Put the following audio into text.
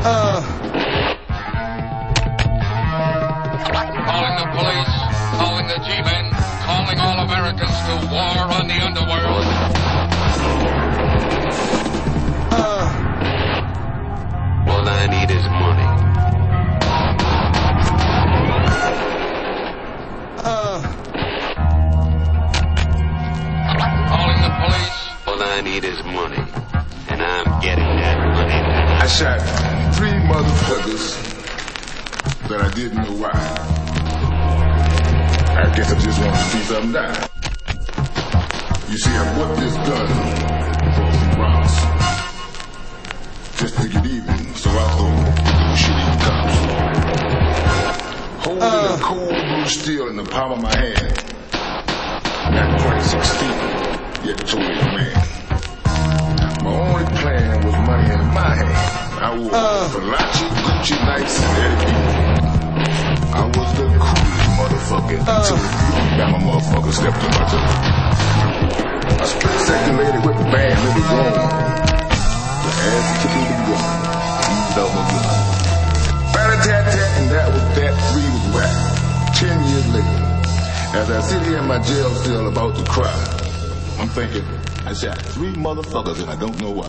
Calling the police, calling the G-men, calling all Americans to war on the underworld. All I need is money. Calling the police. All I need is money. And I'm getting that money. I shot 3 motherfuckers that I didn't know why. I guess I just wanted to see something die. You see, I bought this gun for some rocks. Just to get even, so I thought do shit in the cops. Holding a cold blue steel in the palm of my hand. Not quite 16, yet totally a man. My only plan was money in my hand. I wore Versace, Gucci nights, and Eddie P. I was the coolest motherfucker until the Bama motherfucker stepped in my door. A split second later with the band, it was gone. The ass to the gun, eased off my gun. Rat-a-tat-tat, and that was that. 3 was whack. 10 years later, as I sit here in my jail cell about to cry, I'm thinking, I shot 3 motherfuckers and I don't know why.